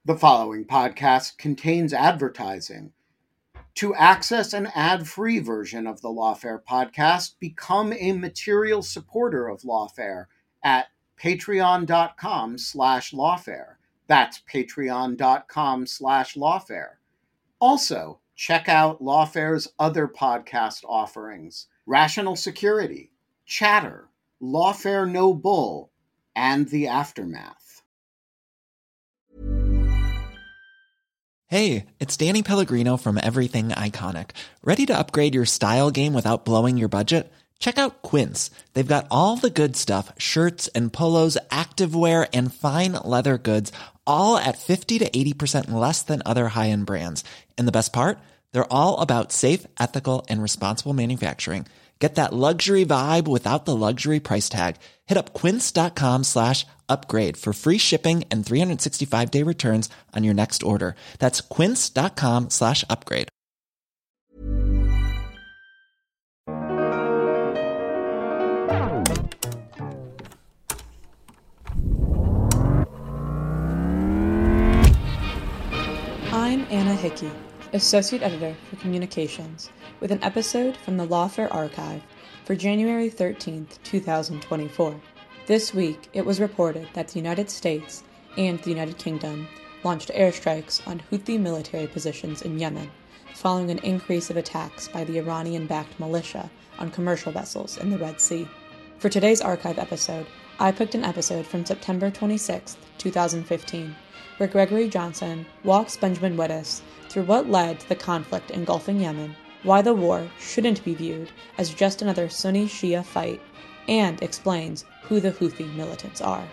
The following podcast contains advertising. To access an ad-free version of the Lawfare podcast, become a material supporter of Lawfare at patreon.com/lawfare. That's patreon.com/lawfare. Also, check out Lawfare's other podcast offerings: Rational Security, Chatter, Lawfare No Bull, and The Aftermath. Hey, it's Danny Pellegrino from Everything Iconic. Ready to upgrade your style game without blowing your budget? Check out Quince. They've got all the good stuff, shirts and polos, activewear, and fine leather goods, all at 50 to 80% less than other high-end brands. And the best part? They're all about safe, ethical, and responsible manufacturing. Get that luxury vibe without the luxury price tag. Hit up quince.com/upgrade for free shipping and 365-day returns on your next order. That's quince.com/upgrade. I'm Anna Hickey, Associate Editor for Communications, with an episode from the Lawfare Archive for January 13th, 2024. This week, it was reported that the United States and the United Kingdom launched airstrikes on Houthi military positions in Yemen, following an increase of attacks by the Iranian-backed militia on commercial vessels in the Red Sea. For today's archive episode, I picked an episode from September 26th, 2015, where Gregory Johnson walks Benjamin Wittes through what led to the conflict engulfing Yemen, why the war shouldn't be viewed as just another Sunni-Shia fight, and explains who the Houthi militants are.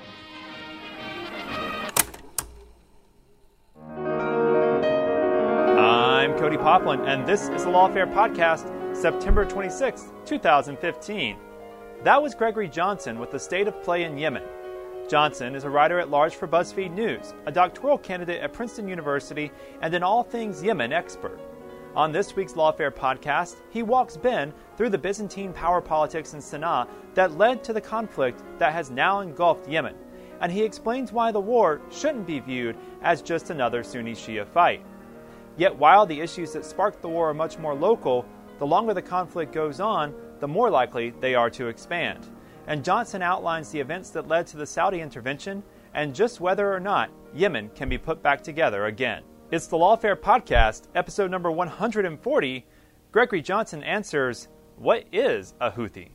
I'm Cody Poplin, and this is the Lawfare Podcast, September 26, 2015. That was Gregory Johnson with the state of play in Yemen. Johnson is a writer-at-large for BuzzFeed News, a doctoral candidate at Princeton University, and an all-things Yemen expert. On this week's Lawfare Podcast, he walks Ben through the Byzantine power politics in Sana'a that led to the conflict that has now engulfed Yemen, and he explains why the war shouldn't be viewed as just another Sunni-Shia fight. Yet while the issues that sparked the war are much more local, the longer the conflict goes on, the more likely they are to expand. And Johnson outlines the events that led to the Saudi intervention and just whether or not Yemen can be put back together again. It's the Lawfare Podcast, episode number 140. Gregory Johnson answers, what is a Houthi?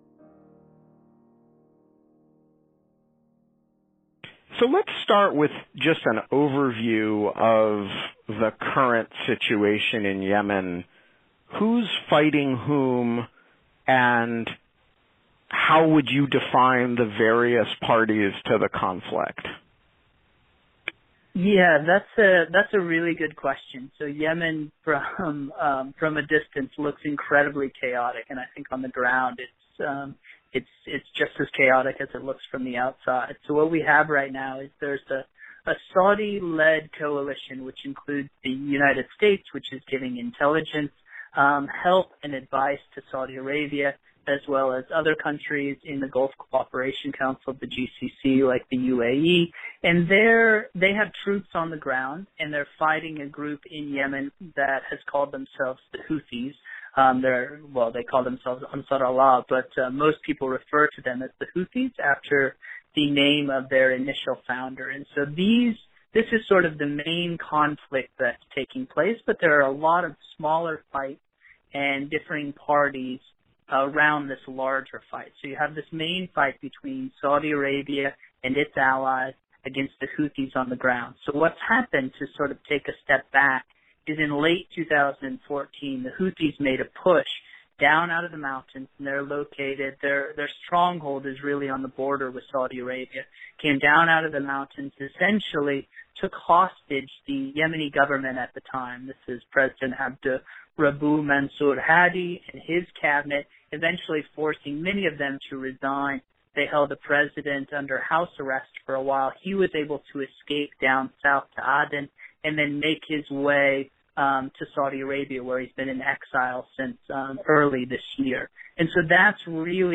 So let's start with just an overview of the current situation in Yemen. Who's fighting whom, and how would you define the various parties to the conflict? Yeah, that's a really good question. So Yemen from a distance looks incredibly chaotic, and I think on the ground it's just as chaotic as it looks from the outside. So what we have right now is there's a Saudi-led coalition, which includes the United States, which is giving intelligence, help and advice to Saudi Arabia, as well as other countries in the Gulf Cooperation Council, the GCC, like the UAE. And they have troops on the ground, and they're fighting a group in Yemen that has called themselves the Houthis. They call themselves Ansar Allah, but most people refer to them as the Houthis after the name of their initial founder. And so this is sort of the main conflict that's taking place, but there are a lot of smaller fights and differing parties around this larger fight. So you have this main fight between Saudi Arabia and its allies against the Houthis on the ground. So what's happened, to sort of take a step back, is in late 2014, the Houthis made a push down out of the mountains, and they're located, their stronghold is really on the border with Saudi Arabia, came down out of the mountains, essentially took hostage the Yemeni government at the time. This is President Abdurabu Mansour Hadi and his cabinet, eventually forcing many of them to resign. They held the president under house arrest for a while. He was able to escape down south to Aden and then make his way to Saudi Arabia, where he's been in exile since early this year. And so that's really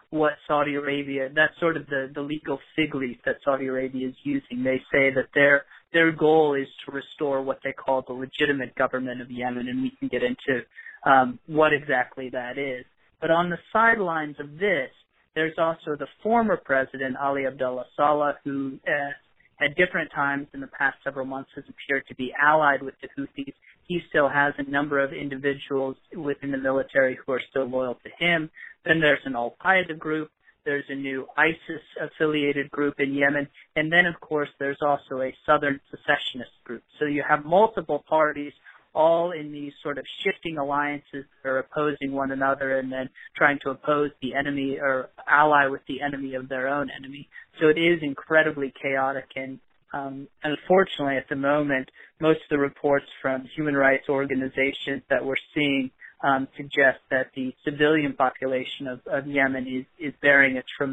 what Saudi Arabia, that's sort of the legal fig leaf that Saudi Arabia is using. They say that their goal is to restore what they call the legitimate government of Yemen, and we can get into what exactly that is. But on the sidelines of this, there's also the former president, Ali Abdullah Saleh, who at different times in the past several months has appeared to be allied with the Houthis. He still has a number of individuals within the military who are still loyal to him. Then there's an al-Qaeda group. There's a new ISIS-affiliated group in Yemen. And then, of course, there's also a southern secessionist group. So you have multiple parties all in these sort of shifting alliances that are opposing one another and then trying to oppose the enemy or ally with the enemy of their own enemy. So it is incredibly chaotic, and unfortunately at the moment, most of the reports from human rights organizations that we're seeing suggest that the civilian population of Yemen is bearing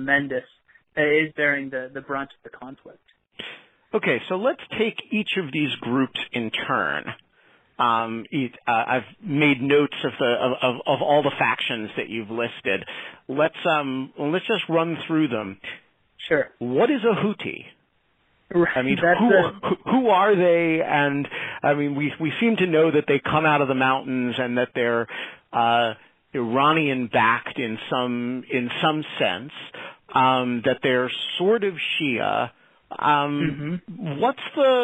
the brunt of the conflict. Okay, so let's take each of these groups in turn. I've made notes of all the factions that you've listed. Let's just run through them. Sure. What is a Houthi? Right. I mean, who are they? And I mean, we seem to know that they come out of the mountains and that they're Iranian backed in some sense. That they're sort of Shia. What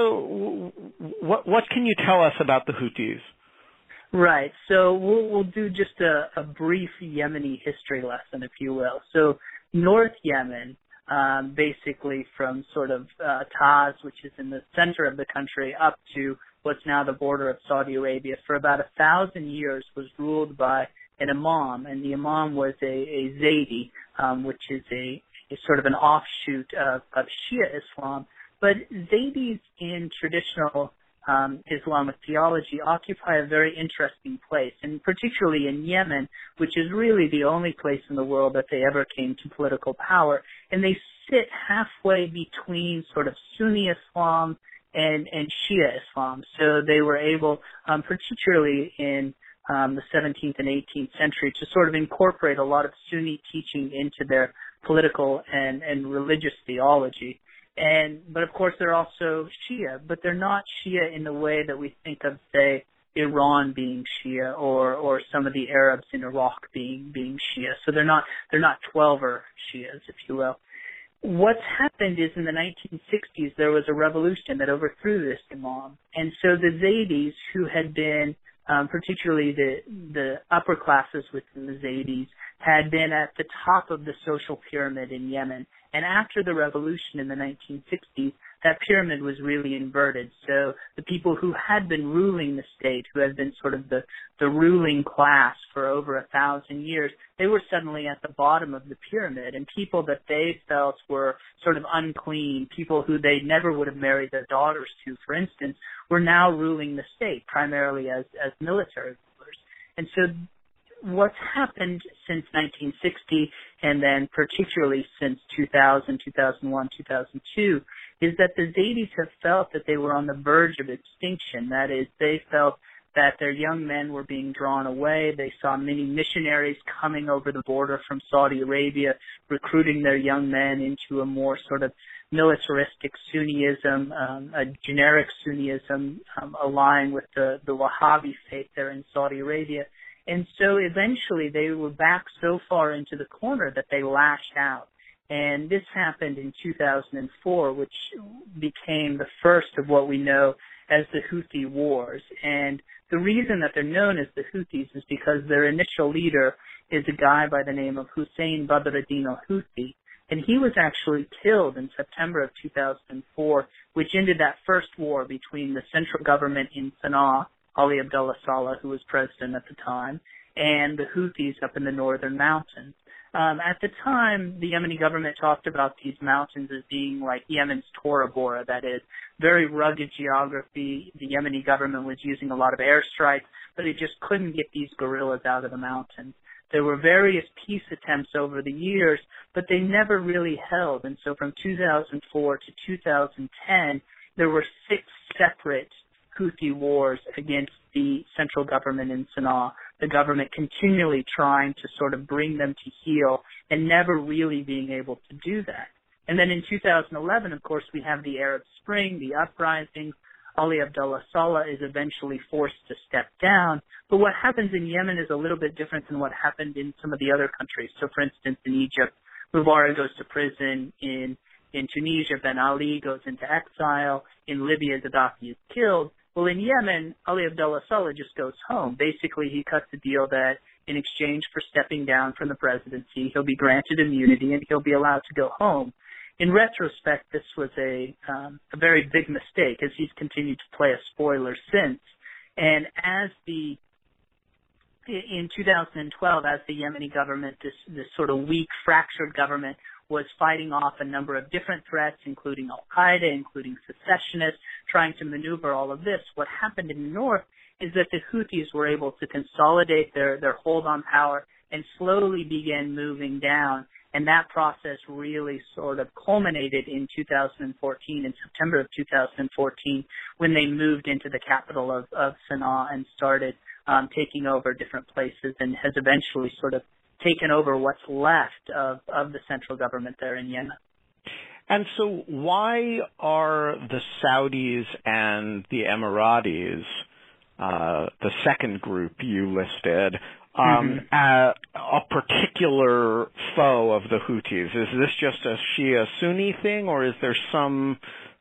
can you tell us about the Houthis? Right. So we'll do just a brief Yemeni history lesson, if you will. So North Yemen, basically from sort of Taz, which is in the center of the country, up to what's now the border of Saudi Arabia, for about 1,000 years was ruled by an imam, and the imam was a Zaydi, which is a sort of an offshoot of Shia Islam. But Zaydis in traditional Islamic theology occupy a very interesting place, and particularly in Yemen, which is really the only place in the world that they ever came to political power. And they sit halfway between sort of Sunni Islam and Shia Islam. So they were able, particularly in the 17th and 18th century, to sort of incorporate a lot of Sunni teaching into their political and religious theology. But of course they're also Shia, but they're not Shia in the way that we think of, say, Iran being Shia or some of the Arabs in Iraq being Shia. So they're not 12er Shias, if you will. What's happened is in the 1960s there was a revolution that overthrew this imam, and so the Zaydis, who had been particularly the upper classes within the Zaydis, had been at the top of the social pyramid in Yemen. And after the revolution in the 1960s, that pyramid was really inverted. So the people who had been ruling the state, who had been sort of the ruling class for over 1,000 years, they were suddenly at the bottom of the pyramid. And people that they felt were sort of unclean, people who they never would have married their daughters to, for instance, were now ruling the state, primarily as military rulers. And so what's happened since 1960, and then particularly since 2000, 2001, 2002, is that the Zaydis have felt that they were on the verge of extinction. That is, they felt that their young men were being drawn away. They saw many missionaries coming over the border from Saudi Arabia, recruiting their young men into a more sort of militaristic Sunniism, a generic Sunniism, aligned with the Wahhabi faith there in Saudi Arabia. And so eventually they were back so far into the corner that they lashed out. And this happened in 2004, which became the first of what we know as the Houthi Wars. And the reason that they're known as the Houthis is because their initial leader is a guy by the name of Hussein Badr ad-Din al-Houthi. And he was actually killed in September of 2004, which ended that first war between the central government in Sana'a, Ali Abdullah Saleh, who was president at the time, and the Houthis up in the northern mountains. At the time, the Yemeni government talked about these mountains as being like Yemen's Tora Bora, that is, very rugged geography. The Yemeni government was using a lot of airstrikes, but it just couldn't get these guerrillas out of the mountains. There were various peace attempts over the years, but they never really held. And so from 2004 to 2010, there were 6 separate Houthi wars against the central government in Sana'a. the government continually trying to sort of bring them to heel and never really being able to do that. And then in 2011, of course, we have the Arab Spring, the uprisings. Ali Abdullah Saleh is eventually forced to step down. But what happens in Yemen is a little bit different than what happened in some of the other countries. So, for instance, in Egypt, Mubarak goes to prison. In Tunisia, Ben Ali goes into exile. In Libya, Gaddafi is killed. Well, in Yemen, Ali Abdullah Saleh just goes home. Basically, he cuts a deal that in exchange for stepping down from the presidency, he'll be granted immunity and he'll be allowed to go home. In retrospect, this was a very big mistake, as he's continued to play a spoiler since. And in 2012, as the Yemeni government, this sort of weak, fractured government, was fighting off a number of different threats, including al-Qaeda, including secessionists, trying to maneuver all of this. What happened in the north is that the Houthis were able to consolidate their hold on power and slowly begin moving down. And that process really sort of culminated in 2014, in September of 2014, when they moved into the capital of Sana'a and started taking over different places, and has eventually sort of taken over what's left of the central government there in Yemen. And so why are the Saudis and the Emiratis, the second group you listed, a particular foe of the Houthis? Is this just a Shia-Sunni thing, or is there some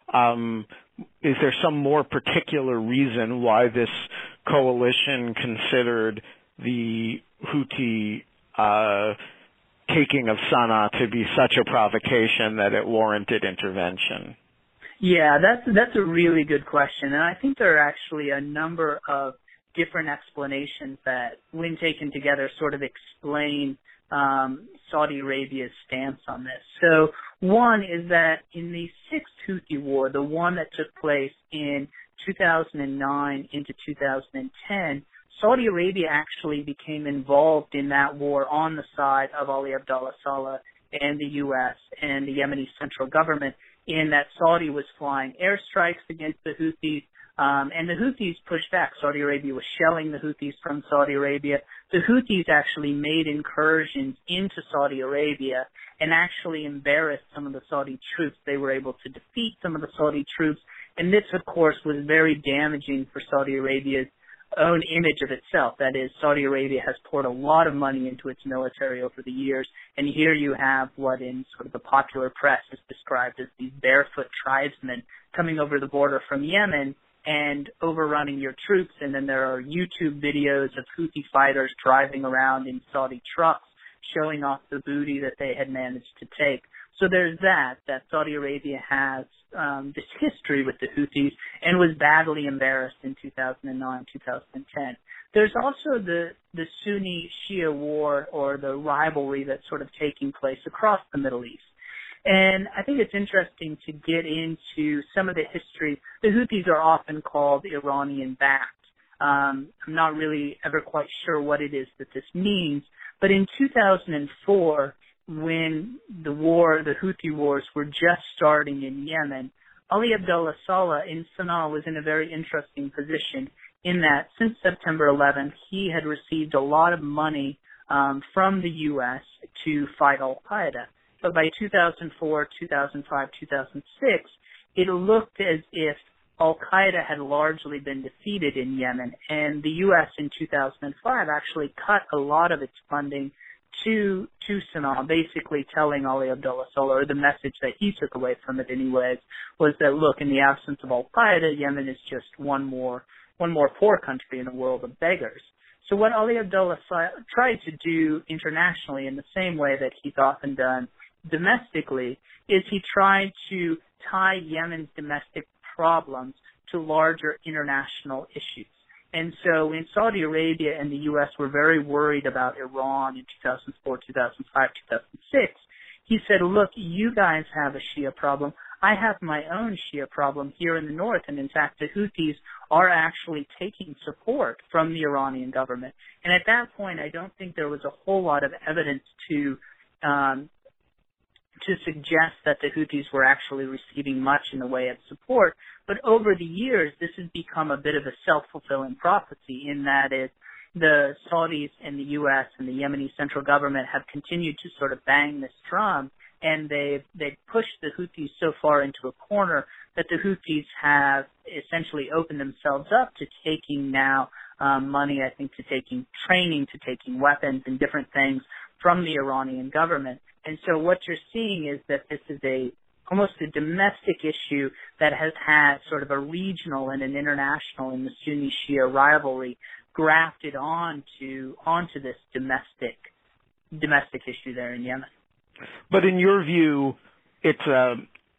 more particular reason why this coalition considered the Houthi taking of Sana'a to be such a provocation that it warranted intervention? Yeah, that's a really good question, and I think there are actually a number of different explanations that, when taken together, sort of explain Saudi Arabia's stance on this. So one is that in the Sixth Houthi War, the one that took place in 2009 into 2010, Saudi Arabia actually became involved in that war on the side of Ali Abdullah Saleh and the U.S. and the Yemeni central government, in that Saudi was flying airstrikes against the Houthis, and the Houthis pushed back. Saudi Arabia was shelling the Houthis from Saudi Arabia. The Houthis actually made incursions into Saudi Arabia and actually embarrassed some of the Saudi troops. They were able to defeat some of the Saudi troops, and this, of course, was very damaging for Saudi Arabia's own image of itself. That is, Saudi Arabia has poured a lot of money into its military over the years, and here you have what in sort of the popular press is described as these barefoot tribesmen coming over the border from Yemen and overrunning your troops, and then there are YouTube videos of Houthi fighters driving around in Saudi trucks showing off the booty that they had managed to take. So there's that Saudi Arabia has this history with the Houthis and was badly embarrassed in 2009, 2010. There's also the Sunni-Shia war, or the rivalry that's sort of taking place across the Middle East. And I think it's interesting to get into some of the history. The Houthis are often called Iranian-backed. I'm not really ever quite sure what it is that this means, but in 2004, when the Houthi wars were just starting in Yemen, Ali Abdullah Saleh in Sana'a was in a very interesting position, in that since September 11th, he had received a lot of money from the U.S. to fight al-Qaeda. But by 2004, 2005, 2006, it looked as if al-Qaeda had largely been defeated in Yemen, and the U.S. in 2005 actually cut a lot of its funding to Sana'a, basically telling Ali Abdullah Saleh, or the message that he took away from it anyways, was that, look, in the absence of al-Qaeda, Yemen is just one more poor country in a world of beggars. So what Ali Abdullah tried to do internationally, in the same way that he's often done domestically, is he tried to tie Yemen's domestic problems to larger international issues. And so when Saudi Arabia and the U.S. were very worried about Iran in 2004, 2005, 2006, he said, look, you guys have a Shia problem. I have my own Shia problem here in the north. And in fact, the Houthis are actually taking support from the Iranian government. And at that point, I don't think there was a whole lot of evidence to suggest that the Houthis were actually receiving much in the way of support. But over the years, this has become a bit of a self-fulfilling prophecy, in that the Saudis and the U.S. and the Yemeni central government have continued to sort of bang this drum, and they've pushed the Houthis so far into a corner that the Houthis have essentially opened themselves up to taking now money, I think, to taking training, to taking weapons and different things from the Iranian government. And so what you're seeing is that this is almost a domestic issue that has had sort of a regional and an international and the Sunni-Shia rivalry grafted onto this domestic issue there in Yemen. But in your view, it's a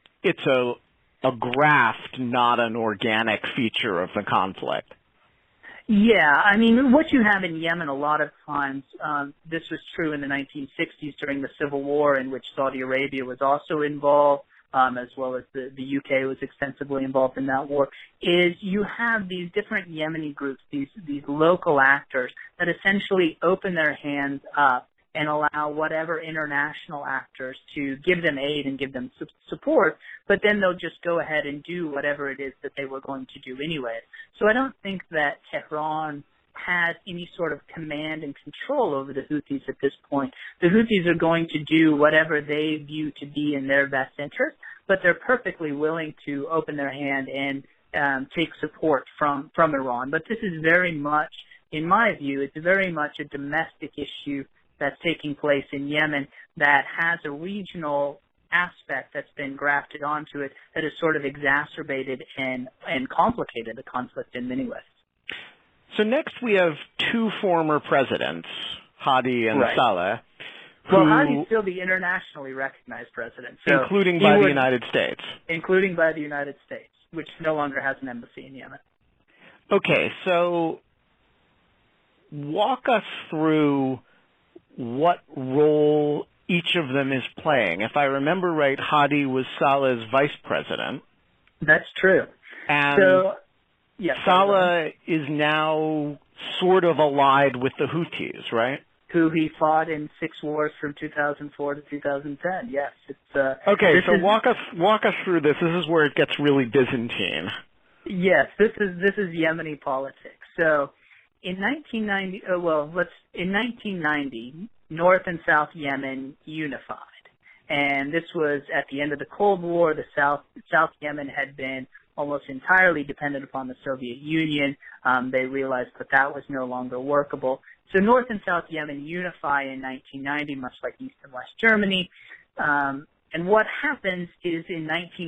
graft, not an organic feature of the conflict. Yeah, I mean, what you have in Yemen a lot of times, this was true in the 1960s during the Civil War, in which Saudi Arabia was also involved, as well as the UK was extensively involved in that war, is you have these different Yemeni groups, these local actors that essentially open their hands up and allow whatever international actors to give them aid and give them support, but then they'll just go ahead and do whatever it is that they were going to do anyway. So I don't think that Tehran has any sort of command and control over the Houthis at this point. The Houthis are going to do whatever they view to be in their best interest, but they're perfectly willing to open their hand and take support from Iran. But this is very much, in my view, it's very much a domestic issue that's taking place in Yemen that has a regional aspect that's been grafted onto it that has sort of exacerbated and complicated the conflict in many ways. So next we have two former presidents, Hadi and Saleh. Well, Hadi's still the internationally recognized president. So including by the United States. Including by the United States, which no longer has an embassy in Yemen. Okay, so walk us through what role each of them is playing. If I remember right, Hadi was Saleh's vice president. That's true. And Saleh is now sort of allied with the Houthis, right? Who he fought in 6 wars from 2004 to 2010. Yes, it's okay. So walk us through this. This is where it gets really Byzantine. Yes, this is Yemeni politics. So in 1990, North and South Yemen unified. And this was at the end of the Cold War. The South Yemen had been almost entirely dependent upon the Soviet Union. They realized that was no longer workable. So North and South Yemen unify in 1990, much like East and West Germany. And what happens is in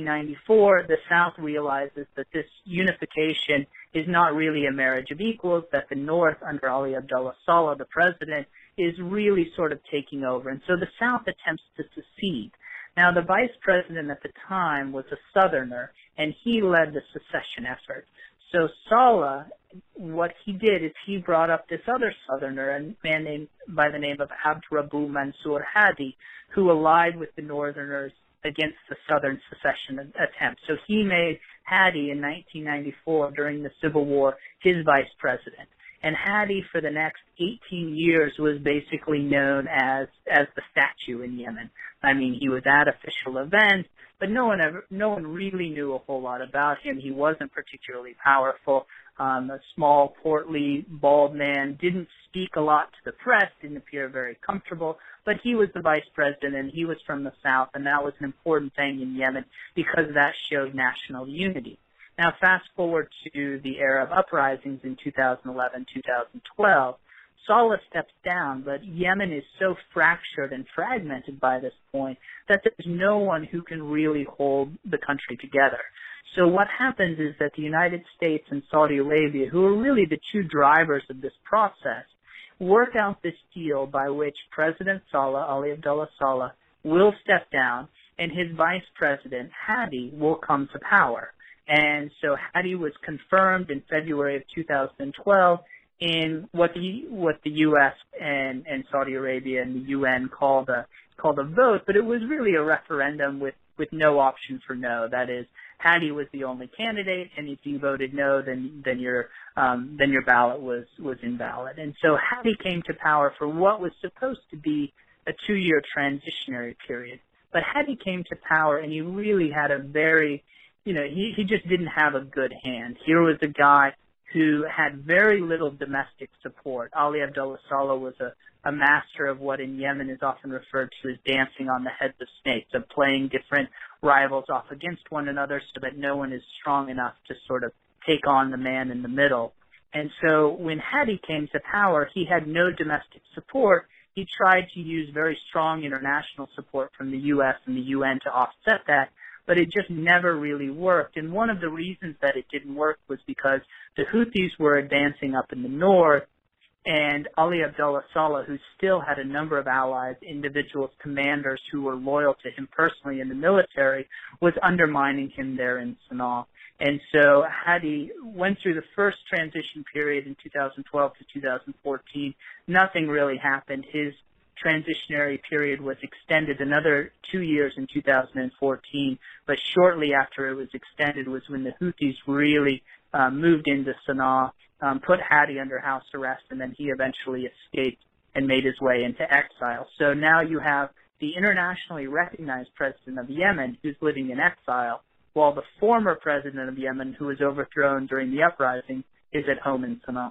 1994, the South realizes that this unification is not really a marriage of equals, that the North, under Ali Abdullah Saleh, the president, is really sort of taking over. And so the South attempts to secede. Now, the vice president at the time was a Southerner, and he led the secession effort. So Saleh, what he did is he brought up this other Southerner, a man named by the name of Abdrabu Mansour Hadi, who allied with the Northerners against the Southern secession attempt. So he made Hadi in 1994 during the Civil War his vice president. And Hadi for the next 18 years was basically known as the statue in Yemen. I mean, he was at official events, but no one really knew a whole lot about him. He wasn't particularly powerful. A small, portly, bald man, didn't speak a lot to the press, didn't appear very comfortable, but he was the vice president and he was from the South, and that was an important thing in Yemen because that showed national unity. Now, fast forward to the Arab uprisings in 2011, 2012, Saleh steps down, but Yemen is so fractured and fragmented by this point that there's no one who can really hold the country together. So what happens is that the United States and Saudi Arabia, who are really the two drivers of this process, work out this deal by which President Saleh, Ali Abdullah Saleh, will step down and his vice president, Hadi, will come to power. And so Hadi was confirmed in February of 2012 in what the U.S. and Saudi Arabia and the UN called a vote, but it was really a referendum with no option for no. That is, Hadi was the only candidate, and if you voted no, then your ballot was invalid. And so Hadi came to power for what was supposed to be a 2-year transitionary period. But Hadi came to power, and he really had a very, he just didn't have a good hand. Here was a guy who had very little domestic support. Ali Abdullah Saleh was a master of what in Yemen is often referred to as dancing on the heads of snakes, of playing different rivals off against one another so that no one is strong enough to sort of take on the man in the middle. And so when Hadi came to power, he had no domestic support. He tried to use very strong international support from the U.S. and the UN to offset that, but it just never really worked. And one of the reasons that it didn't work was because the Houthis were advancing up in the north, and Ali Abdullah Saleh, who still had a number of allies, individuals, commanders who were loyal to him personally in the military, was undermining him there in Sana'a. And so Hadi went through the first transition period in 2012 to 2014. Nothing really happened. His transitionary period was extended another 2 years in 2014, but shortly after it was extended was when the Houthis really moved into Sana'a, put Hadi under house arrest, and then he eventually escaped and made his way into exile. So now you have the internationally recognized president of Yemen who's living in exile, while the former president of Yemen, who was overthrown during the uprising, is at home in Sana'a.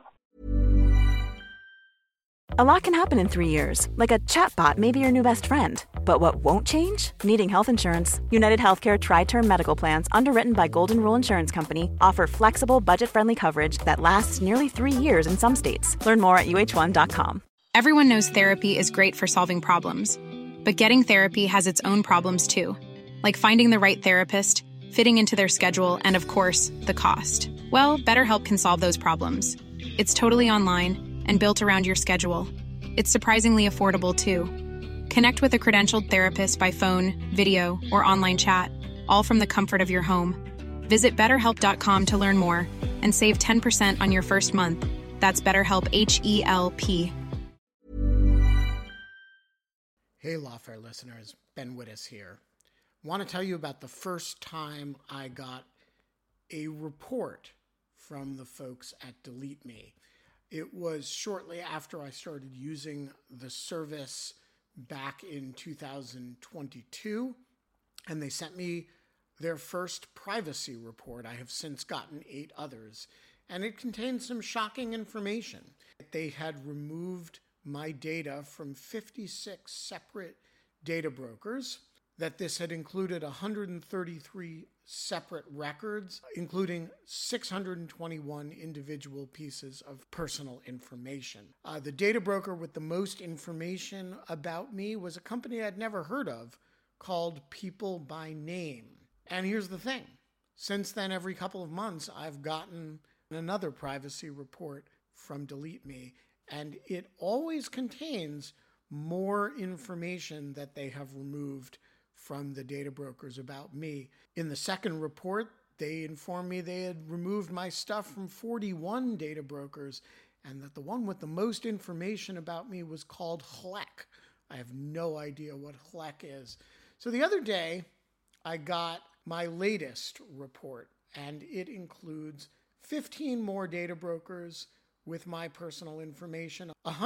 A lot can happen in 3 years, like a chatbot may be your new best friend. But what won't change? Needing health insurance. United Healthcare Tri-Term Medical Plans, underwritten by Golden Rule Insurance Company, offer flexible, budget-friendly coverage that lasts nearly 3 years in some states. Learn more at uh1.com. Everyone knows therapy is great for solving problems. But getting therapy has its own problems too. Like finding the right therapist, fitting into their schedule, and of course, the cost. Well, BetterHelp can solve those problems. It's totally online and built around your schedule. It's surprisingly affordable, too. Connect with a credentialed therapist by phone, video, or online chat, all from the comfort of your home. Visit BetterHelp.com to learn more and save 10% on your first month. That's BetterHelp, H-E-L-P. Hey, Lawfare listeners, Ben Wittes here. Want to tell you about the first time I got a report from the folks at Delete Me. It was shortly after I started using the service back in 2022, and they sent me their first privacy report. I have since gotten 8 others, and it contained some shocking information. They had removed my data from 56 separate data brokers, that this had included 133 separate records, including 621 individual pieces of personal information. The data broker with the most information about me was a company I'd never heard of called People by Name. And here's the thing. Since then, every couple of months, I've gotten another privacy report from Delete Me, and it always contains more information that they have removed from the data brokers about me. In the second report, they informed me they had removed my stuff from 41 data brokers, and that the one with the most information about me was called Hlek. I have no idea what Hlek is. So the other day, I got my latest report, and it includes 15 more data brokers with my personal information,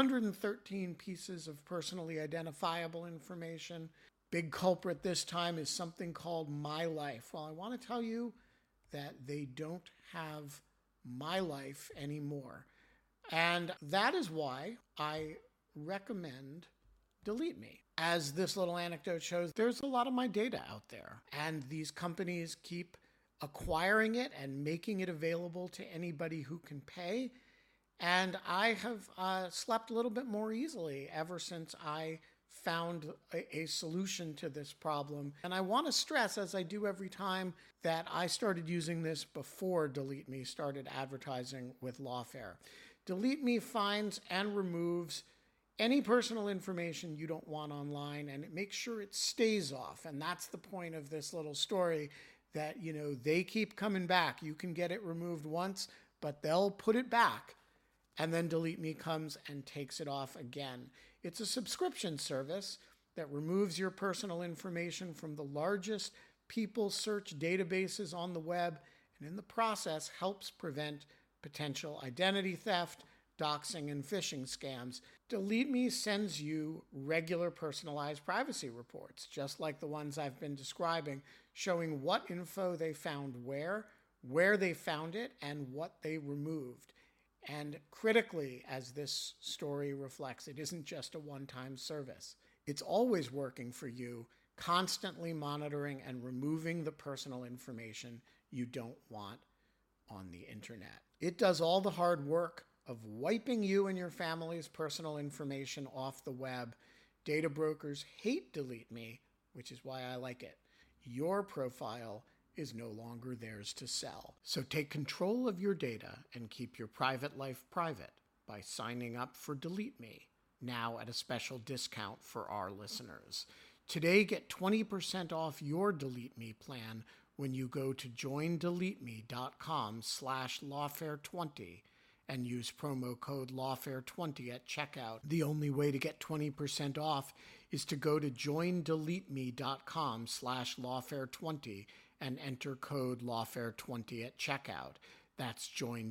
113 pieces of personally identifiable information. Big culprit this time is something called My Life. Well, I want to tell you that they don't have My Life anymore. And that is why I recommend Delete Me. As this little anecdote shows, there's a lot of my data out there, and these companies keep acquiring it and making it available to anybody who can pay. And I have slept a little bit more easily ever since I found a solution to this problem. And I want to stress, as I do every time, that I started using this before Delete Me started advertising with Lawfare. Delete Me finds and removes any personal information you don't want online, and it makes sure it stays off. And that's the point of this little story, that, you know, they keep coming back. You can get it removed once, but they'll put it back, and then Delete Me comes and takes it off again. It's a subscription service that removes your personal information from the largest people search databases on the web, and in the process helps prevent potential identity theft, doxing, and phishing scams. Delete Me sends you regular personalized privacy reports, just like the ones I've been describing, showing what info they found where, where they found it, and what they removed. And critically, as this story reflects, it isn't just a one-time service. It's always working for you, constantly monitoring and removing the personal information you don't want on the internet. It does all the hard work of wiping you and your family's personal information off the web. Data brokers hate Delete Me, which is why I like it. Your profile is no longer theirs to sell. So take control of your data and keep your private life private by signing up for Delete Me, now at a special discount for our listeners. Today, get 20% off your Delete Me plan when you go to joindeleteme.com/lawfare20 and use promo code lawfare20 at checkout. The only way to get 20% off is to go to joindeleteme.com/lawfare20 and enter code lawfare20 at checkout. That's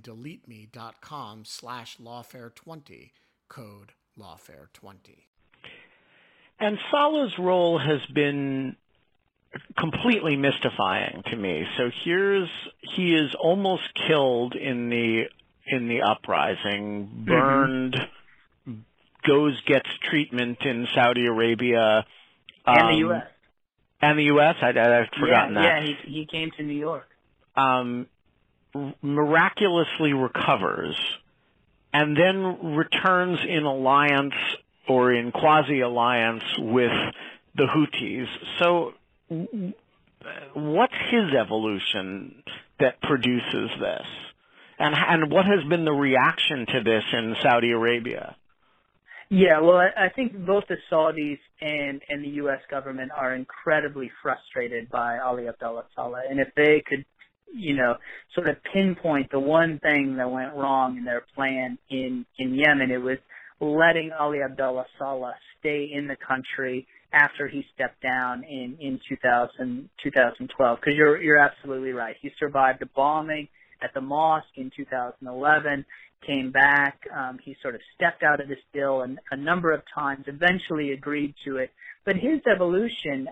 joindeleteme.com/lawfare20, code lawfare20. And Saleh's role has been completely mystifying to me. So he is almost killed in the uprising, burned, gets treatment in Saudi Arabia. And the U.S. And the U.S.? I'd forgotten that. Yeah, he came to New York. Miraculously recovers, and then returns in alliance or in quasi-alliance with the Houthis. So what's his evolution that produces this? And what has been the reaction to this in Saudi Arabia? Yeah, well, I think both the Saudis and the U.S. government are incredibly frustrated by Ali Abdullah Saleh. And if they could, sort of pinpoint the one thing that went wrong in their plan in Yemen, it was letting Ali Abdullah Saleh stay in the country after he stepped down in 2012. Because you're absolutely right. He survived a bombing at the mosque in 2011, came back. He sort of stepped out of this bill a number of times, eventually agreed to it. But his evolution,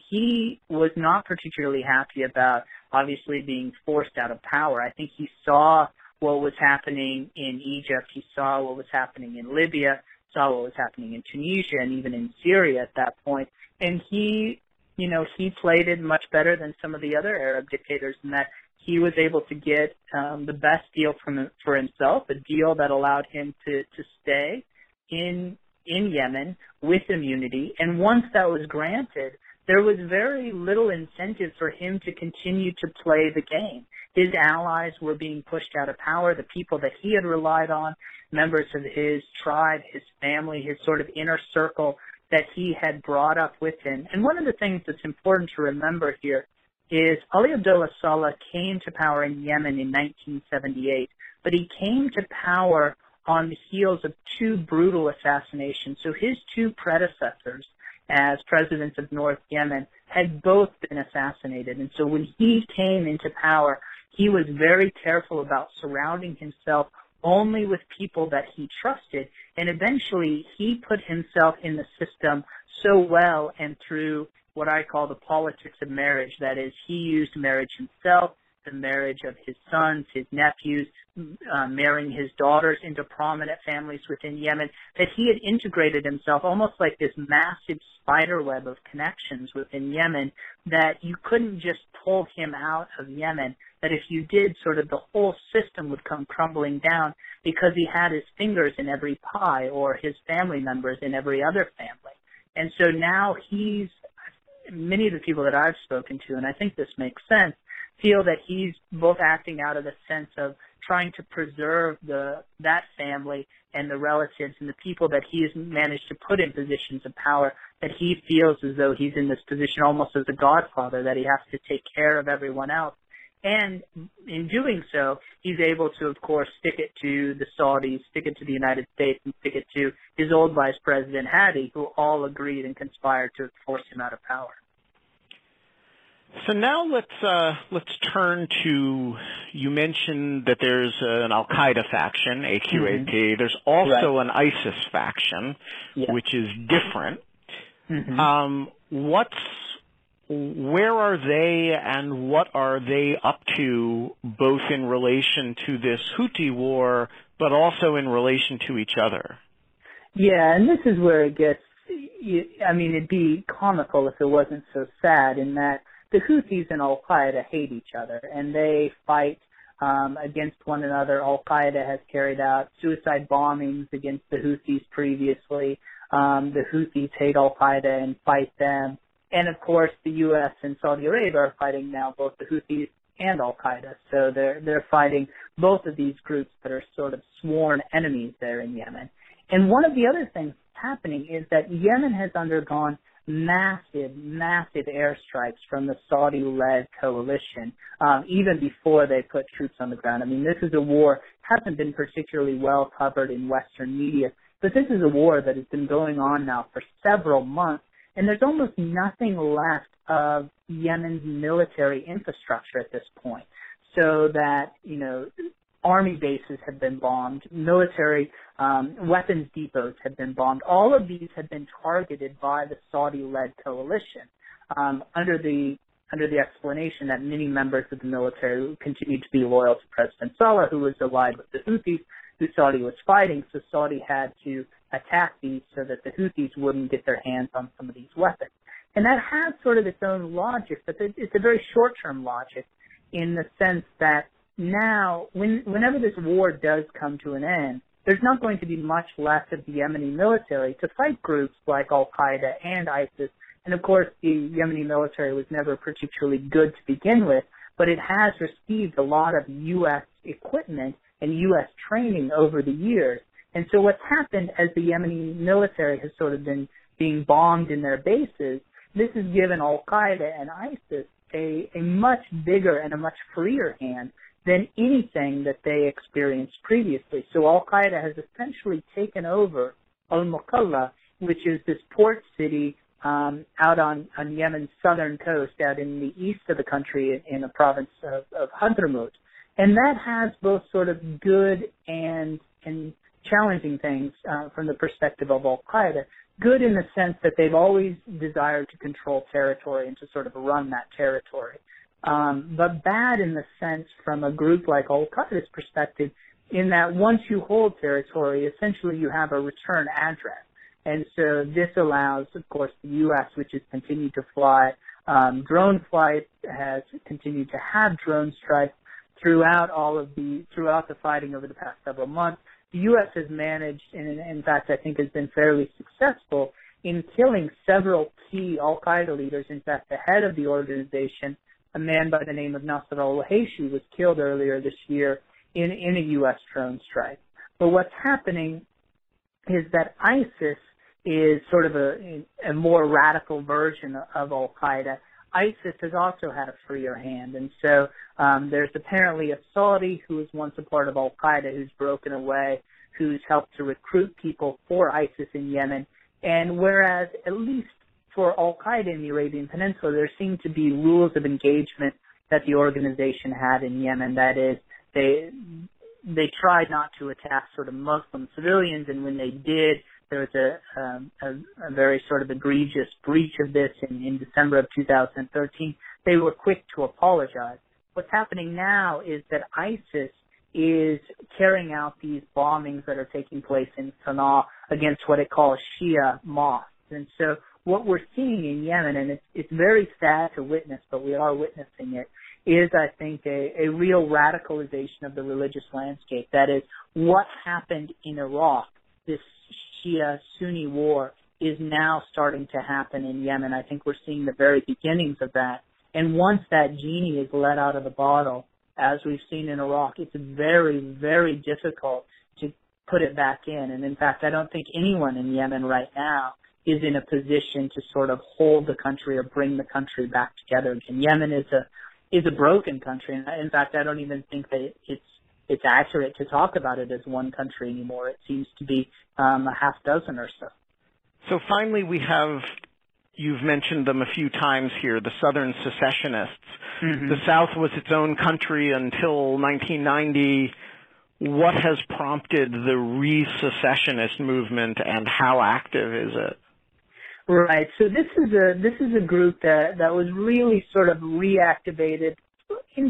he was not particularly happy about, obviously, being forced out of power. I think he saw what was happening in Egypt. He saw what was happening in Libya, saw what was happening in Tunisia, and even in Syria at that point. And he played it much better than some of the other Arab dictators in that he was able to get the best deal for himself, a deal that allowed him to stay in Yemen with immunity. And once that was granted, there was very little incentive for him to continue to play the game. His allies were being pushed out of power. The people that he had relied on, members of his tribe, his family, his sort of inner circle that he had brought up with him. And one of the things that's important to remember here is Ali Abdullah Saleh came to power in Yemen in 1978, but he came to power on the heels of two brutal assassinations. So his two predecessors as presidents of North Yemen had both been assassinated. And so when he came into power, he was very careful about surrounding himself only with people that he trusted. And eventually he put himself in the system so well and through what I call the politics of marriage. That is, he used marriage himself, the marriage of his sons, his nephews, marrying his daughters into prominent families within Yemen, that he had integrated himself almost like this massive spider web of connections within Yemen, that you couldn't just pull him out of Yemen, that if you did, sort of the whole system would come crumbling down because he had his fingers in every pie or his family members in every other family. And so now many of the people that I've spoken to, and I think this makes sense, feel that he's both acting out of the sense of trying to preserve that family and the relatives and the people that he has managed to put in positions of power, that he feels as though he's in this position almost as a godfather, that he has to take care of everyone else. And in doing so, he's able to, of course, stick it to the Saudis, stick it to the United States, and stick it to his old vice president, Hadi, who all agreed and conspired to force him out of power. So now let's turn to, you mentioned that there's an Al-Qaeda faction, AQAP. Mm-hmm. There's also an ISIS faction, which is different. Mm-hmm. where are they and what are they up to, both in relation to this Houthi war, but also in relation to each other? Yeah, and this is where it gets, it'd be comical if it wasn't so sad, in that the Houthis and Al-Qaeda hate each other, and they fight against one another. Al-Qaeda has carried out suicide bombings against the Houthis previously. The Houthis hate Al-Qaeda and fight them. And, of course, the U.S. and Saudi Arabia are fighting now both the Houthis and Al-Qaeda. So they're fighting both of these groups that are sort of sworn enemies there in Yemen. And one of the other things happening is that Yemen has undergone massive airstrikes from the Saudi-led coalition, even before they put troops on the ground. I mean, this is a war, hasn't been particularly well covered in Western media, but this is a war that has been going on now for several months, and there's almost nothing left of Yemen's military infrastructure at this point. So that, army bases have been bombed, military weapons depots have been bombed. All of these have been targeted by the Saudi-led coalition under the explanation that many members of the military continue to be loyal to President Saleh, who was allied with the Houthis, who Saudi was fighting. So Saudi had to attack these so that the Houthis wouldn't get their hands on some of these weapons. And that has sort of its own logic, but it's a very short-term logic in the sense that now, whenever this war does come to an end, there's not going to be much left of the Yemeni military to fight groups like Al-Qaeda and ISIS. And, of course, the Yemeni military was never particularly good to begin with, but it has received a lot of U.S. equipment and U.S. training over the years. And so what's happened as the Yemeni military has sort of been being bombed in their bases, this has given Al-Qaeda and ISIS a much bigger and a much freer hand than anything that they experienced previously. So Al-Qaeda has essentially taken over Al-Mukalla, which is this port city out on Yemen's southern coast, out in the east of the country in the province of Hadramaut. And that has both sort of good and challenging things from the perspective of Al-Qaeda. Good in the sense that they've always desired to control territory and to sort of run that territory. But bad in the sense from a group like Al-Qaeda's perspective, in that once you hold territory, essentially you have a return address. And so this allows, of course, the U.S., which has continued to fly drone flight, has continued to have drone strikes throughout the fighting over the past several months. The U.S. has managed, and in fact I think has been fairly successful in killing several key Al-Qaeda leaders. In fact, the head of the organization, a man by the name of Nasser al-Waheishi, was killed earlier this year in a U.S. drone strike. But what's happening is that ISIS is sort of a more radical version of Al-Qaeda. ISIS has also had a freer hand, and so there's apparently a Saudi who was once a part of Al-Qaeda who's broken away, who's helped to recruit people for ISIS in Yemen. And whereas at least for Al-Qaeda in the Arabian Peninsula, there seemed to be rules of engagement that the organization had in Yemen. That is, they tried not to attack sort of Muslim civilians, and when they did, there was a very sort of egregious breach of this in December of 2013. They were quick to apologize. What's happening now is that ISIS is carrying out these bombings that are taking place in Sana'a against what it calls Shia mosques. And so what we're seeing in Yemen, and it's very sad to witness, but we are witnessing it, is, I think, a real radicalization of the religious landscape. That is, what happened in Iraq, this Shia-Sunni war, is now starting to happen in Yemen. I think we're seeing the very beginnings of that. And once that genie is let out of the bottle, as we've seen in Iraq, it's very, very difficult to put it back in. And in fact, I don't think anyone in Yemen right now is in a position to sort of hold the country or bring the country back together again. Yemen is a broken country. And in fact, I don't even think that it's accurate to talk about it as one country anymore. It seems to be a half dozen or so. So finally, we have, you've mentioned them a few times here, the Southern secessionists. Mm-hmm. The South was its own country until 1990. What has prompted the re-secessionist movement, and how active is it? Right. So this is a group that was really sort of reactivated in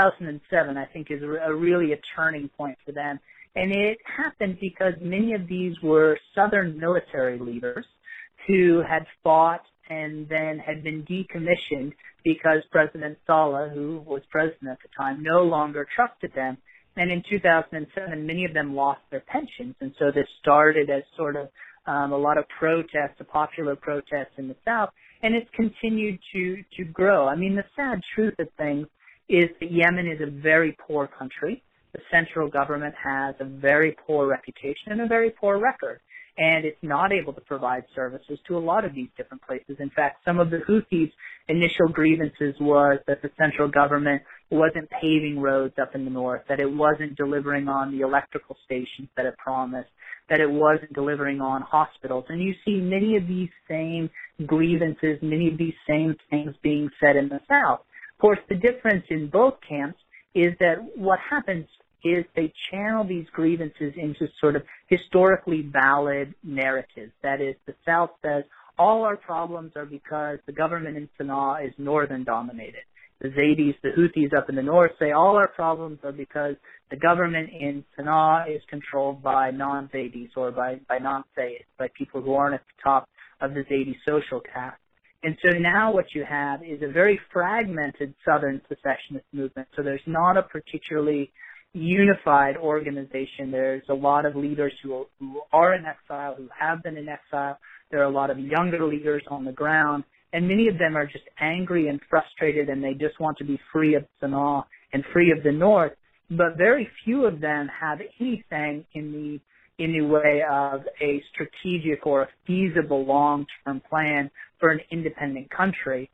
2007. I think is really a turning point for them, and it happened because many of these were Southern military leaders who had fought and then had been decommissioned because President Saleh, who was president at the time, no longer trusted them. And in 2007, many of them lost their pensions, and so this started as sort of a lot of protests, a popular protests in the South, and it's continued to grow. I mean, the sad truth of things is that Yemen is a very poor country. The central government has a very poor reputation and a very poor record, and it's not able to provide services to a lot of these different places. In fact, some of the Houthis' initial grievances was that the central government wasn't paving roads up in the north, that it wasn't delivering on the electrical stations that it promised, that it wasn't delivering on hospitals. And you see many of these same grievances, many of these same things being said in the South. Of course, the difference in both camps is that what happens is they channel these grievances into sort of historically valid narratives. That is, the South says, all our problems are because the government in Sana'a is northern dominated. The Zaydis, the Houthis up in the north say all our problems are because the government in Sana'a is controlled by non-Zaydis or by non-Sayyids, by people who aren't at the top of the Zaydi social caste. And so now what you have is a very fragmented southern secessionist movement. So there's not a particularly unified organization. There's a lot of leaders who are in exile, who have been in exile. There are a lot of younger leaders on the ground, and many of them are just angry and frustrated, and they just want to be free of Sana'a and free of the north. But very few of them have anything in the way of a strategic or a feasible long-term plan for an independent country.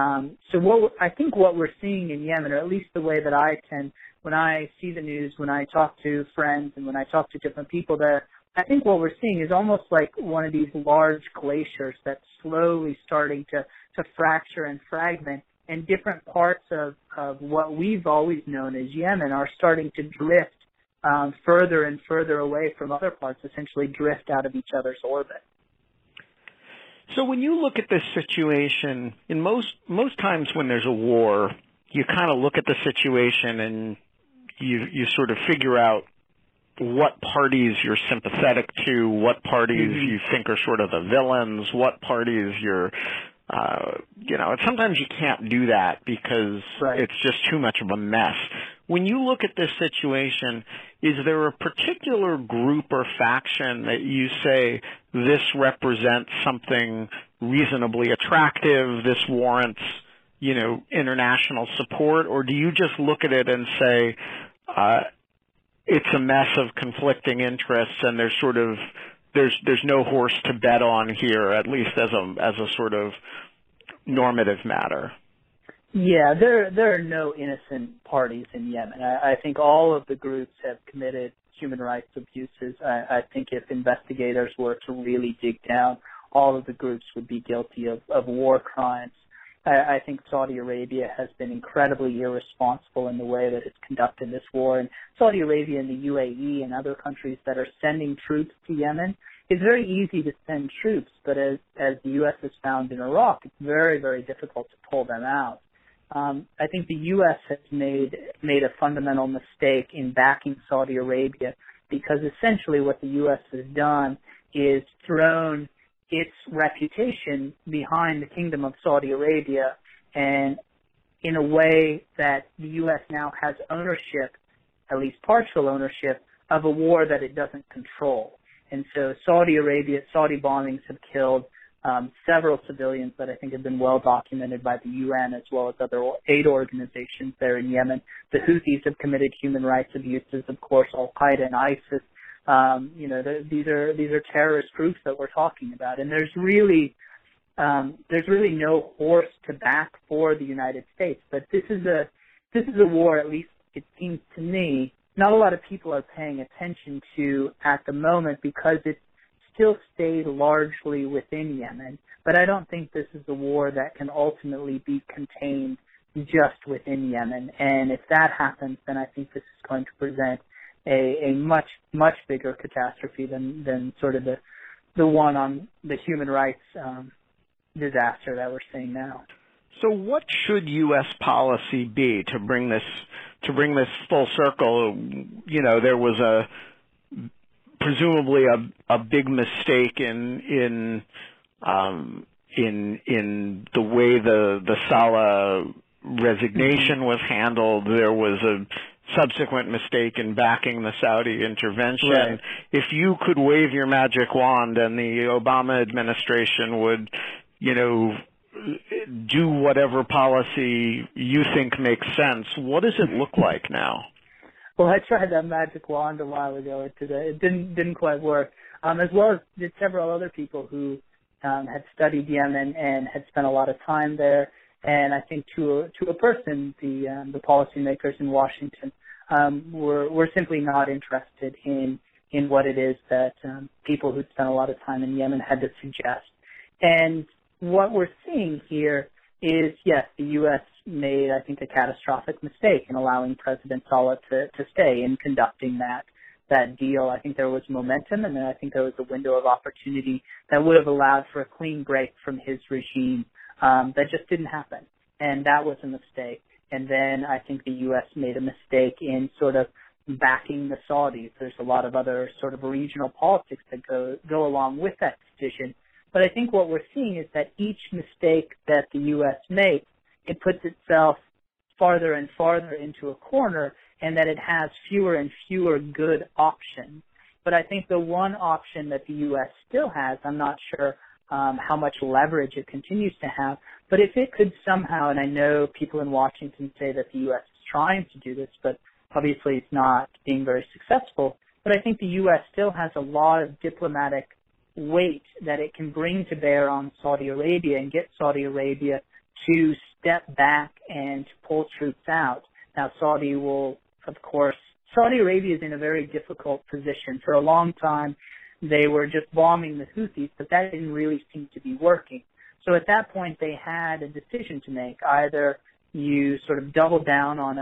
So I think what we're seeing in Yemen, or at least the way that I tend, when I see the news, when I talk to friends, and when I talk to different people there, I think what we're seeing is almost like one of these large glaciers that's slowly starting to fracture and fragment, and different parts of what we've always known as Yemen are starting to drift further and further away from other parts, essentially drift out of each other's orbit. So when you look at this situation, in most times when there's a war, you kind of look at the situation and you sort of figure out what parties you're sympathetic to, what parties you think are sort of the villains, what parties you're, sometimes you can't do that because it's just too much of a mess. When you look at this situation, is there a particular group or faction that you say this represents something reasonably attractive, this warrants, international support, or do you just look at it and say, it's a mess of conflicting interests, and there's no horse to bet on here, at least as a sort of normative matter? Yeah, there are no innocent parties in Yemen. I think all of the groups have committed human rights abuses. I think if investigators were to really dig down, all of the groups would be guilty of war crimes. I think Saudi Arabia has been incredibly irresponsible in the way that it's conducted this war. And Saudi Arabia and the UAE and other countries that are sending troops to Yemen, it's very easy to send troops, but as the U.S. has found in Iraq, it's very, very difficult to pull them out. I think the U.S. has made a fundamental mistake in backing Saudi Arabia, because essentially what the U.S. has done is thrown its reputation behind the Kingdom of Saudi Arabia, and in a way that the U.S. now has ownership, at least partial ownership, of a war that it doesn't control. And so Saudi bombings have killed several civilians that I think have been well documented by the UN as well as other aid organizations there in Yemen. The Houthis have committed human rights abuses, of course, Al-Qaeda and ISIS. These are terrorist groups that we're talking about, and there's really no horse to back for the United States. But this is a war, at least it seems to me, not a lot of people are paying attention to at the moment, because it still stayed largely within Yemen. But I don't think this is a war that can ultimately be contained just within Yemen. And if that happens, then I think this is going to present a much, much bigger catastrophe than sort of the one on the human rights disaster that we're seeing now. So what should U.S. policy be to bring this full circle? You know, there was presumably a big mistake in the way the Saleh resignation was handled. There was a subsequent mistake in backing the Saudi intervention. Right. If you could wave your magic wand and the Obama administration would, you know, do whatever policy you think makes sense, what does it look like now? Well, I tried that magic wand a while ago. It didn't quite work. As well as did several other people who had studied Yemen and had spent a lot of time there. And I think to a person, the policymakers in Washington were simply not interested in what it is that people who'd spent a lot of time in Yemen had to suggest. And what we're seeing here is, yes, the U.S. made, I think, a catastrophic mistake in allowing President Saleh to stay in conducting that deal. I think there was momentum, and then I think there was a window of opportunity that would have allowed for a clean break from his regime. That just didn't happen, and that was a mistake. And then I think the U.S. made a mistake in sort of backing the Saudis. There's a lot of other sort of regional politics that go along with that decision. But I think what we're seeing is that each mistake that the U.S. makes, it puts itself farther and farther into a corner, and that it has fewer and fewer good options. But I think the one option that the U.S. still has, I'm not sure how much leverage it continues to have, but if it could somehow, and I know people in Washington say that the U.S. is trying to do this, but obviously it's not being very successful, but I think the U.S. still has a lot of diplomatic weight that it can bring to bear on Saudi Arabia and get Saudi Arabia to step back and to pull troops out. Now, Saudi Arabia is in a very difficult position. For a long time, they were just bombing the Houthis, but that didn't really seem to be working. So at that point, they had a decision to make. Either you sort of double down on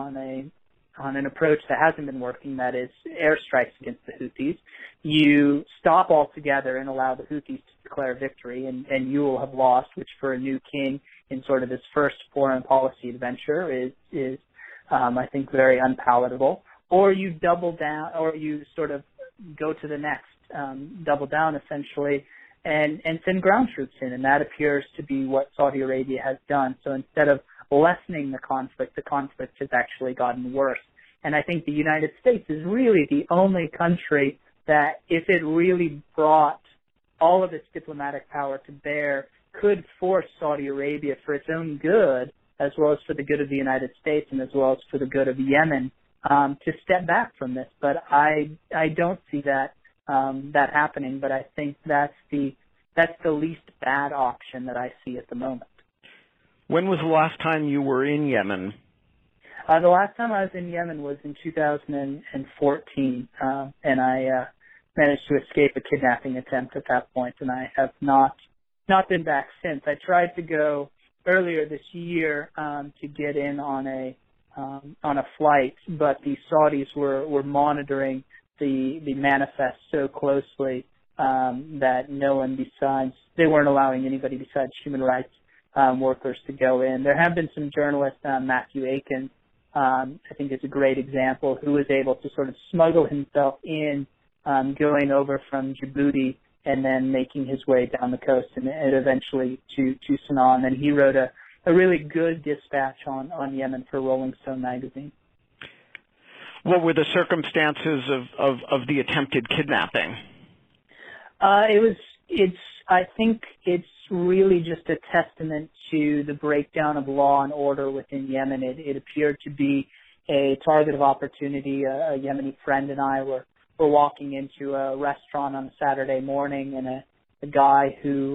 an approach that hasn't been working, that is airstrikes against the Houthis. You stop altogether and allow the Houthis to declare victory, and you will have lost, which for a new king in sort of his first foreign policy adventure is I think, very unpalatable. Or you double down, or you sort of go to the next, double down essentially, and send ground troops in, and that appears to be what Saudi Arabia has done. So instead of lessening the conflict has actually gotten worse. And I think the United States is really the only country that, if it really brought all of its diplomatic power to bear, could force Saudi Arabia, for its own good, as well as for the good of the United States and as well as for the good of Yemen, to step back from this. But I don't see that happening. But I think that's the least bad option that I see at the moment. When was the last time you were in Yemen? The last time I was in Yemen was in 2014, and I managed to escape a kidnapping attempt at that point, and I have not been back since. I tried to go earlier this year to get in on a flight, but the Saudis were monitoring the manifest so closely that they weren't allowing anybody besides human rights workers to go in. There have been some journalists, Matthew Aiken, I think is a great example, who was able to sort of smuggle himself in, going over from Djibouti and then making his way down the coast and eventually to Sana'a. And he wrote a really good dispatch on Yemen for Rolling Stone magazine. What were the circumstances of the attempted kidnapping? I think it's really just a testament to the breakdown of law and order within Yemen. It appeared to be a target of opportunity. A Yemeni friend and I were walking into a restaurant on a Saturday morning, and a guy who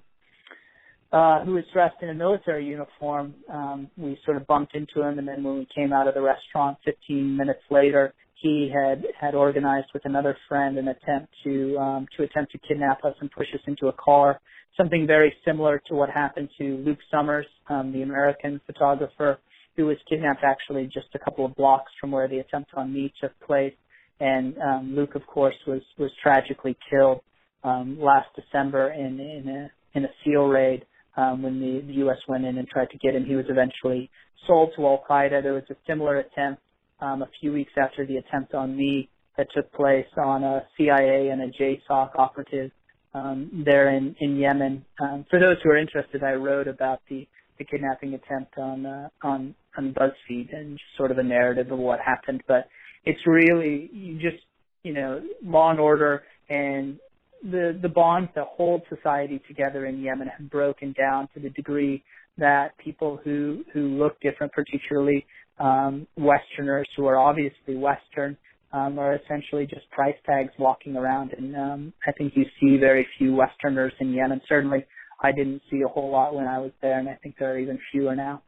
was dressed in a military uniform, we sort of bumped into him, and then when we came out of the restaurant 15 minutes later, he had organized with another friend an attempt to kidnap us and push us into a car. Something very similar to what happened to Luke Summers, the American photographer, who was kidnapped actually just a couple of blocks from where the attempt on me took place. And Luke, of course, was tragically killed last December in in a SEAL raid when the U.S. went in and tried to get him. He was eventually sold to Al-Qaeda. There was a similar attempt a few weeks after the attempt on me that took place on a CIA and a JSOC operative there in Yemen. For those who are interested, I wrote about the kidnapping attempt on BuzzFeed and just sort of a narrative of what happened. But it's really law and order and the bonds that hold society together in Yemen have broken down to the degree that people who look different, particularly Westerners who are obviously Western, are essentially just price tags walking around. And I think you see very few Westerners in Yemen. Certainly, I didn't see a whole lot when I was there, and I think there are even fewer now.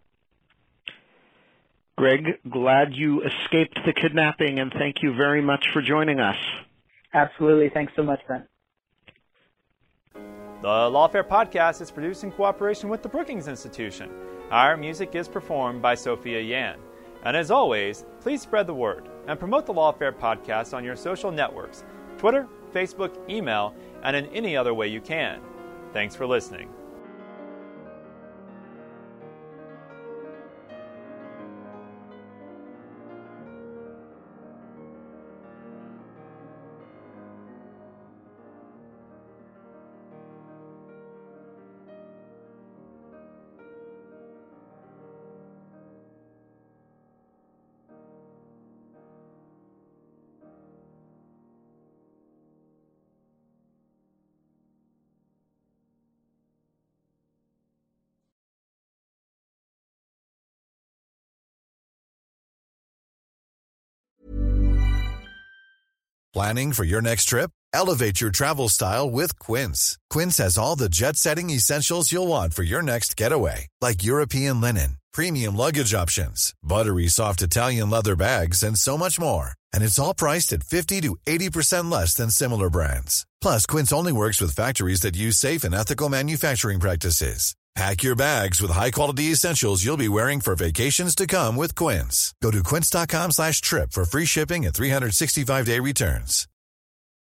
Greg, glad you escaped the kidnapping, and thank you very much for joining us. Absolutely. Thanks so much, Ben. The Lawfare Podcast is produced in cooperation with the Brookings Institution. Our music is performed by Sophia Yan. And as always, please spread the word and promote the Lawfare Podcast on your social networks, Twitter, Facebook, email, and in any other way you can. Thanks for listening. Planning for your next trip? Elevate your travel style with Quince. Quince has all the jet-setting essentials you'll want for your next getaway, like European linen, premium luggage options, buttery soft Italian leather bags, and so much more. And it's all priced at 50 to 80% less than similar brands. Plus, Quince only works with factories that use safe and ethical manufacturing practices. Pack your bags with high-quality essentials you'll be wearing for vacations to come with Quince. Go to quince.com/trip for free shipping and 365-day returns.